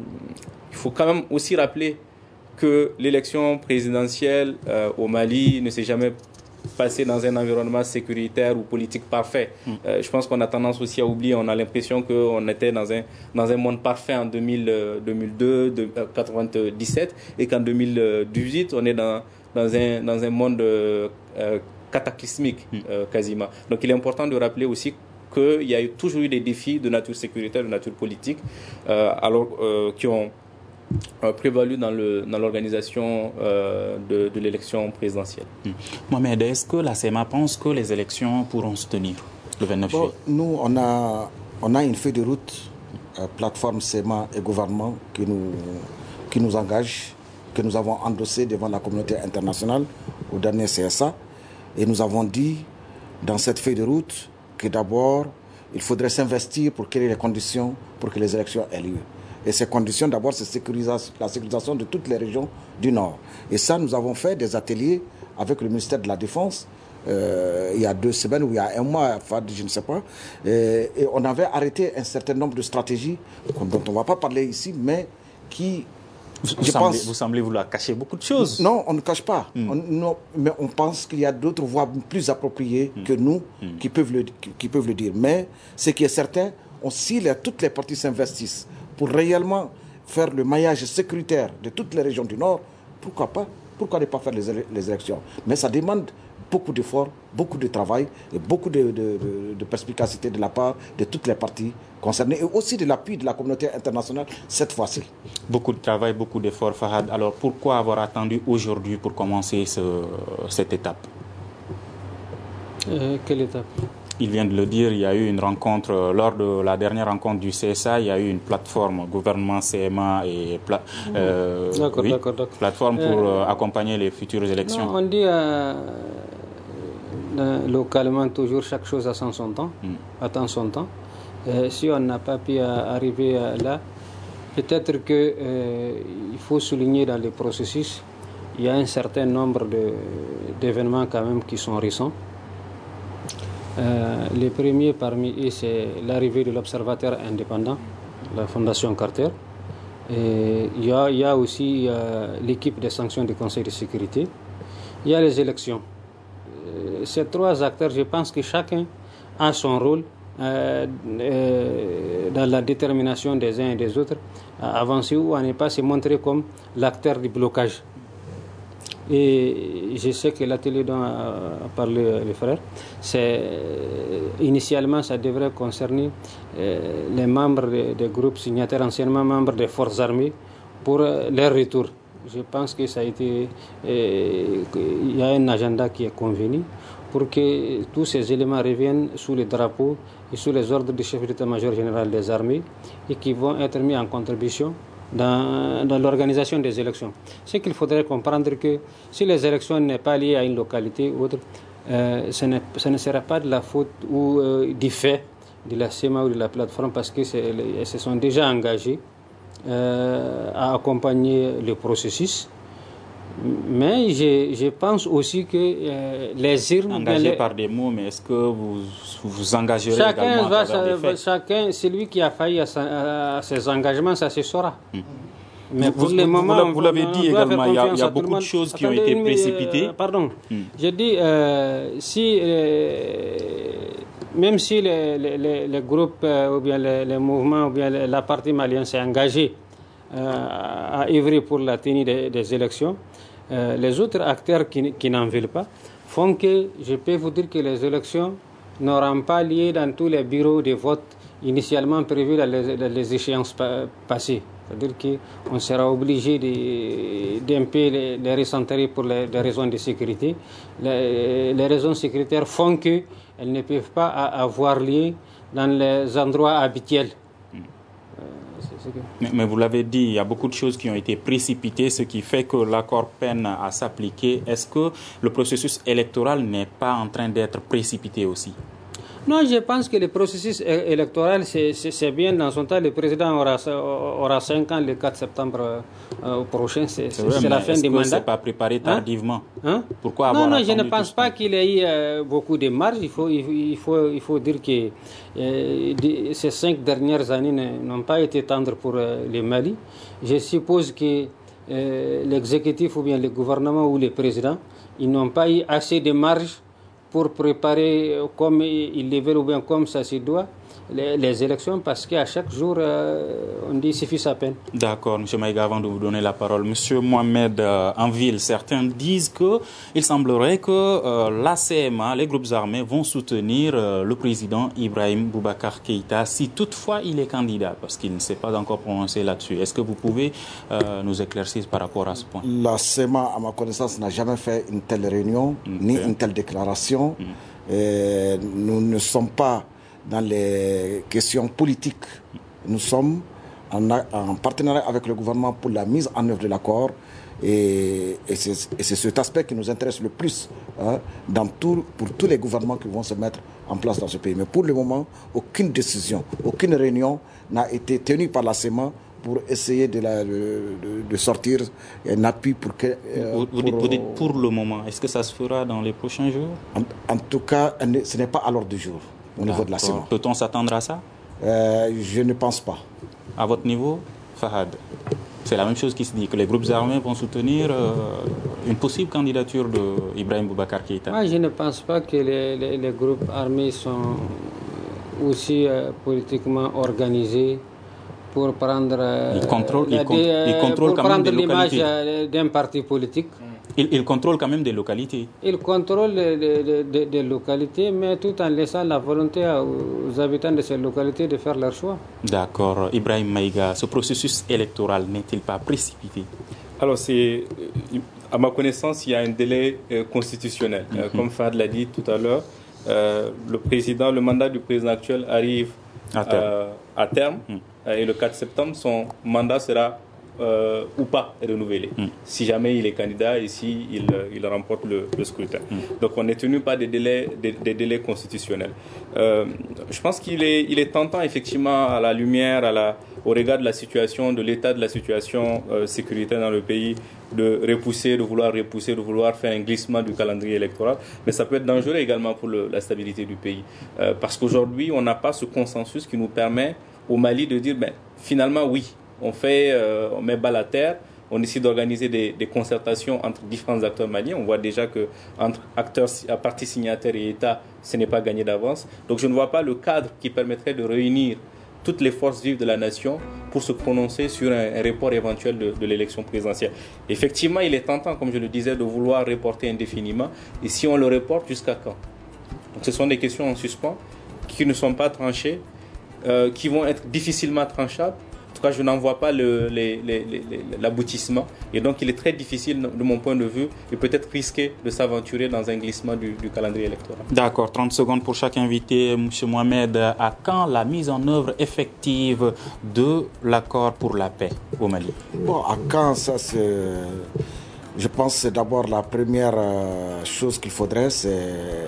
E: il faut quand même aussi rappeler que l'élection présidentielle euh, au Mali ne s'est jamais passée dans un environnement sécuritaire ou politique parfait. Mm. Euh, je pense qu'on a tendance aussi à oublier, on a l'impression qu'on était dans un, dans un monde parfait en deux mille, deux mille deux, de, euh, quatre-vingt-dix-sept, et qu'en deux mille dix-huit, on est dans, dans, un, dans un monde euh, cataclysmique, mm. euh, quasiment. Donc il est important de rappeler aussi qu'il y a toujours eu des défis de nature sécuritaire, de nature politique, euh, alors, euh, qui ont Euh, prévalu dans, le, dans l'organisation euh, de, de l'élection présidentielle.
B: Mmh. Mohamed, est-ce que la S E M A pense que les élections pourront se tenir le vingt-neuf juillet?
C: Bon, nous, on a, on a une feuille de route, euh, plateforme S E M A et gouvernement, qui nous, qui nous engage, que nous avons endossé devant la communauté internationale au dernier C S A. Et nous avons dit, dans cette feuille de route, que d'abord, il faudrait s'investir pour créer les conditions pour que les élections aient lieu. Et ces conditions, d'abord, c'est la sécurisation de toutes les régions du Nord. Et ça, nous avons fait des ateliers avec le ministère de la Défense euh, il y a deux semaines ou il y a un mois, je ne sais pas. Et, et on avait arrêté un certain nombre de stratégies dont on ne va pas parler ici, mais qui...
B: Vous, vous, semblez, pense, vous semblez vouloir cacher beaucoup de choses.
C: Non, on ne cache pas.
B: Mm.
C: On, non, mais on pense qu'il y a d'autres voies plus appropriées mm. que nous mm. qui, peuvent le, qui, qui peuvent le dire. Mais ce qui est certain, on, si les, toutes les parties s'investissent pour réellement faire le maillage sécuritaire de toutes les régions du Nord, pourquoi pas? Pourquoi ne pas faire les, les élections? Mais ça demande beaucoup d'efforts, beaucoup de travail et beaucoup de, de, de, de perspicacité de la part de toutes les parties concernées et aussi de l'appui de la communauté internationale cette fois-ci.
B: Beaucoup de travail, beaucoup d'efforts, Fahad. Alors pourquoi avoir attendu aujourd'hui pour commencer ce, cette étape?
D: euh, Quelle étape?
B: Il vient de le dire, il y a eu une rencontre, lors de la dernière rencontre du C S A, il y a eu une plateforme, gouvernement, C M A et pla, euh,
D: d'accord,
B: oui,
D: d'accord, d'accord.
B: plateforme pour euh, accompagner les futures élections.
D: Non, on dit euh, localement toujours chaque chose a son, son temps, mm. attend son temps. Euh, si on n'a pas pu arriver là, peut-être qu'il euh, faut souligner dans les processus, il y a un certain nombre de, d'événements quand même qui sont récents. Euh, les premiers parmi eux, c'est l'arrivée de l'Observateur indépendant, la Fondation Carter. Et il y a, il y a aussi euh, l'équipe des sanctions du Conseil de sécurité. Il y a les élections. Euh, ces trois acteurs, je pense que chacun a son rôle euh, euh, dans la détermination des uns et des autres à avancer ou à ne pas se montrer comme l'acteur du blocage. Et je sais que l'atelier dont a parlé le frère, c'est initialement ça devrait concerner euh, les membres des de groupes signataires, anciennement membres des forces armées, pour euh, leur retour. Je pense que ça a été, euh, il y a un agenda qui est convenu pour que tous ces éléments reviennent sous le drapeau et sous les ordres du chef d'état-major général des armées et qui vont être mis en contribution dans, dans l'organisation des élections. C'est qu'il faudrait comprendre que si les élections n'est pas liées à une localité ou autre, euh, ce, ce ne sera pas de la faute ou euh, du fait de la C E M A ou de la plateforme parce que elles se sont déjà engagées euh, à accompagner le processus. Mais je, je pense aussi que euh, les urnes...
B: Engagé
D: les...
B: par des mots, mais est-ce que vous vous engagerez
D: chacun
B: également
D: va,
B: à travers des faits?
D: Chacun, celui qui a failli à, sa, à ses engagements, ça se saura.
B: Hum.
D: Mais pour
B: vous,
D: le moment...
B: Vous, vous l'avez dit également, il y a, il y a beaucoup de choses qui
D: Attendez,
B: ont été
D: mais,
B: précipitées.
D: Euh, pardon,
B: hum.
D: je dis, euh, si... Euh, même si les, les, les groupes euh, ou bien les, les mouvements ou bien la partie malienne s'est engagée euh, à œuvrer pour la tenue des, des élections, Euh, les autres acteurs qui, qui n'en veulent pas font que je peux vous dire que les élections n'auront pas lieu dans tous les bureaux de vote initialement prévu dans les, dans les échéances pa- passées. C'est-à-dire qu'on sera obligé de, d'un peu les, les recentrer pour les, les raisons de sécurité. Les, les raisons sécuritaires font qu'elles ne peuvent pas avoir lieu dans les endroits habituels.
B: Mais, mais vous l'avez dit, il y a beaucoup de choses qui ont été précipitées, ce qui fait que l'accord peine à s'appliquer. Est-ce que le processus électoral n'est pas en train d'être précipité aussi?
D: Non, je pense que le processus électoral, c'est, c'est, c'est bien dans son temps. Le président aura, aura cinq ans le quatre septembre euh, prochain. C'est, c'est,
B: vrai,
D: c'est la fin du mandat. Est-ce
B: que ce n'est pas préparé tardivement?
D: Hein?
B: Pourquoi
D: non,
B: avoir
D: non, je ne pense pas
B: temps?
D: qu'il y ait eu euh, beaucoup de marge. Il faut, il faut, il faut dire que euh, de, ces cinq dernières années n'ont pas été tendres pour euh, le Mali. Je suppose que euh, l'exécutif ou bien le gouvernement ou le président, ils n'ont pas eu assez de marge pour préparer comme il le veut ou bien comme ça se doit les, les élections, parce qu'à chaque jour, euh, on dit suffit sa peine.
B: D'accord, M. Maïga, avant de vous donner la parole, M. Mohamed euh, Anville, certains disent qu'il semblerait que euh, l'A C M A, les groupes armés, vont soutenir euh, le président Ibrahim Boubacar Keïta si toutefois il est candidat, parce qu'il ne s'est pas encore prononcé là-dessus. Est-ce que vous pouvez euh, nous éclaircir par rapport à ce point?
C: L'A C M A, à ma connaissance, n'a jamais fait une telle réunion, okay. ni une telle déclaration. Mm. Et nous ne sommes pas dans les questions politiques. Nous sommes en, en partenariat avec le gouvernement pour la mise en œuvre de l'accord. Et, et, c'est, et c'est cet aspect qui nous intéresse le plus hein, dans tout, pour tous les gouvernements qui vont se mettre en place dans ce pays. Mais pour le moment, aucune décision, aucune réunion n'a été tenue par la C E M A pour essayer de, la, de, de sortir un appui pour que...
B: Euh, vous, vous, pour, dites, vous dites pour le moment. Est-ce que ça se fera dans les prochains jours?
C: En, en tout cas, ce n'est pas à l'ordre du jour au niveau de la C E M A.
B: Peut-on s'attendre à ça?
C: euh, Je ne pense pas.
B: À votre niveau, Fahad, c'est la même chose qui se dit, que les groupes armés vont soutenir euh, une possible candidature d'Ibrahim Boubacar Keïta?
D: Moi, je ne pense pas que les, les, les groupes armés sont aussi euh, politiquement organisés pour prendre, euh,
B: il contrôle,
D: la,
B: il con, il contrôle
D: pour
B: quand
D: prendre
B: même des
D: l'image
B: localités.
D: d'un parti politique.
B: Il, il contrôle quand même des localités.
D: Il contrôle des de, de, de localités, mais tout en laissant la volonté aux habitants de ces localités de faire leur choix.
B: D'accord. Ibrahim Maïga, ce processus électoral n'est-il pas précipité?
E: Alors, c'est, à ma connaissance, il y a un délai euh, constitutionnel. Mm-hmm. Euh, comme Fahad l'a dit tout à l'heure, euh, le président, le mandat du président actuel arrive à terme. Euh, à terme mm. Et le quatre septembre, son mandat sera euh, ou pas renouvelé, mm. si jamais il est candidat et s'il si il remporte le, le scrutin. Mm. Donc on est tenu par des délais, des, des délais constitutionnels. Euh, je pense qu'il est, il est tentant, effectivement, à la lumière, à la, au regard de la situation, de l'état de la situation euh, sécuritaire dans le pays, de repousser, de vouloir repousser, de vouloir faire un glissement du calendrier électoral. Mais ça peut être dangereux également pour le, la stabilité du pays. Euh, parce qu'aujourd'hui, on n'a pas ce consensus qui nous permet au Mali de dire, ben, finalement, oui, on fait, euh, on met balle à terre, on essaie d'organiser des, des concertations entre différents acteurs maliens. On voit déjà que entre acteurs, partis signataires et États, ce n'est pas gagné d'avance. Donc je ne vois pas le cadre qui permettrait de réunir toutes les forces vives de la nation pour se prononcer sur un, un report éventuel de, de l'élection présidentielle. Effectivement, il est tentant, comme je le disais, de vouloir reporter indéfiniment. Et si on le reporte, jusqu'à quand? Donc ce sont des questions en suspens qui ne sont pas tranchées, euh, qui vont être difficilement tranchables. En tout cas, je n'en vois pas le, les, les, les, l'aboutissement. Et donc, il est très difficile, de mon point de vue, et peut-être risqué de s'aventurer dans un glissement du, du calendrier électoral.
B: D'accord. trente secondes pour chaque invité. M. Mohamed, à quand la mise en œuvre effective de l'accord pour la paix au Mali?
C: Bon, à quand, ça, c'est... Je pense que c'est d'abord la première chose qu'il faudrait, c'est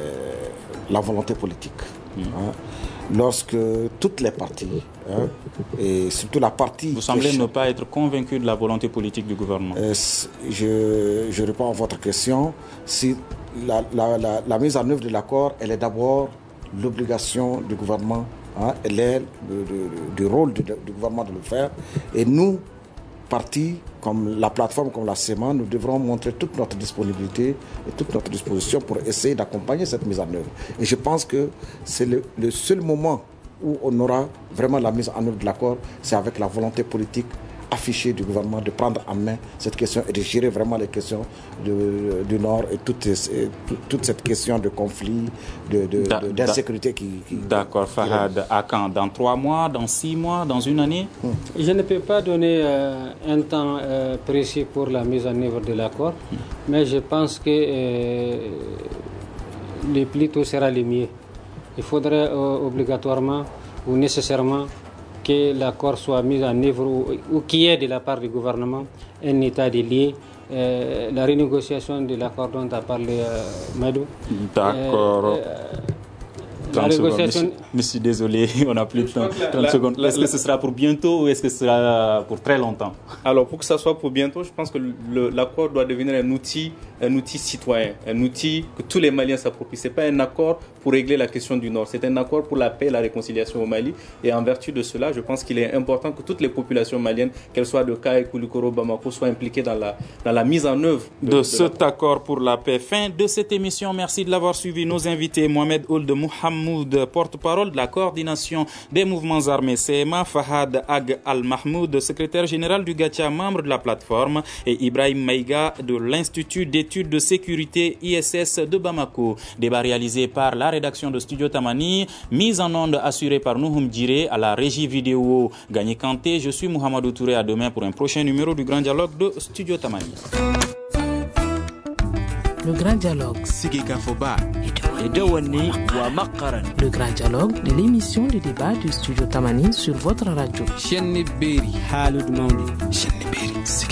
C: la volonté politique. Mmh. Hein? Lorsque toutes les parties, hein, et surtout la partie...
B: Vous semblez ne pas être convaincu de la volonté politique du gouvernement.
C: Euh, je, je réponds à votre question. Si la, la, la, la mise en œuvre de l'accord, elle est d'abord l'obligation du gouvernement, hein, elle est le, le, le rôle du, du gouvernement de le faire. Et nous, partis, comme la plateforme, comme la C E M A, nous devrons montrer toute notre disponibilité et toute notre disposition pour essayer d'accompagner cette mise en œuvre. Et je pense que c'est le, le seul moment où on aura vraiment la mise en œuvre de l'accord, c'est avec la volonté politique affiché du gouvernement de prendre en main cette question et de gérer vraiment les questions de, du Nord et toute, et toute cette question de conflit, de, de, da, de, d'insécurité qui... qui
B: D'accord, Fahad. À quand? Dans trois mois, dans six mois, dans une année?
D: hum. Je ne peux pas donner euh, un temps euh, précis pour la mise en œuvre de l'accord, hum. mais je pense que euh, le plus tôt sera le mieux. Il faudrait euh, obligatoirement ou nécessairement que l'accord soit mis en œuvre ou, ou qu'il y ait de la part du gouvernement un état des lieux. Euh, la renégociation de l'accord dont a parlé euh, Madou.
B: D'accord. Euh, euh,
D: la négociation...
B: Je suis désolé, on n'a plus de temps. trente la, secondes. La, est-ce que ce sera pour bientôt ou est-ce que ce sera pour très longtemps?
E: Alors, pour que ça soit pour bientôt, je pense que le, l'accord doit devenir un outil, un outil citoyen, un outil que tous les Maliens s'approprient. Ce n'est pas un accord pour régler la question du Nord, c'est un accord pour la paix et la réconciliation au Mali. Et en vertu de cela, je pense qu'il est important que toutes les populations maliennes, qu'elles soient de Kaye, Koulikoro, Bamako, soient impliquées dans la, dans la mise en œuvre
B: de, de, de cet accord pour la paix. Fin de cette émission. Merci de l'avoir suivi. Nos invités, Mohamed Ould Mohamed, porte-parole de la coordination des mouvements armés C M A, Fahad Ag Al-Mahmoud, secrétaire général du Gatia, membre de la plateforme, et Ibrahim Maïga de l'Institut d'études de sécurité I S S de Bamako. Débat réalisé par la rédaction de Studio Tamani, mise en onde assurée par Nouhoum Djiré, à la régie vidéo Gagné Kanté. Je suis Mohamedou Touré, à demain pour un prochain numéro du Grand Dialogue de Studio Tamani.
A: Le Grand Dialogue. Le Grand Dialogue de l'émission de débat du Studio Tamani sur votre radio.